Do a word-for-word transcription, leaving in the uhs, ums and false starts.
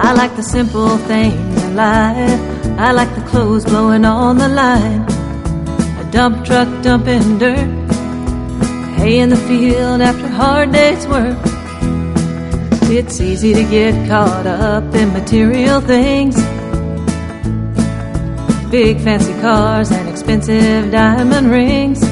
I like the simple things in life. I like the clothes blowing on the line, a dump truck dumping dirt, hay in the field after a hard day's work. It's easy to get caught up in material things, big fancy cars and expensive diamond rings.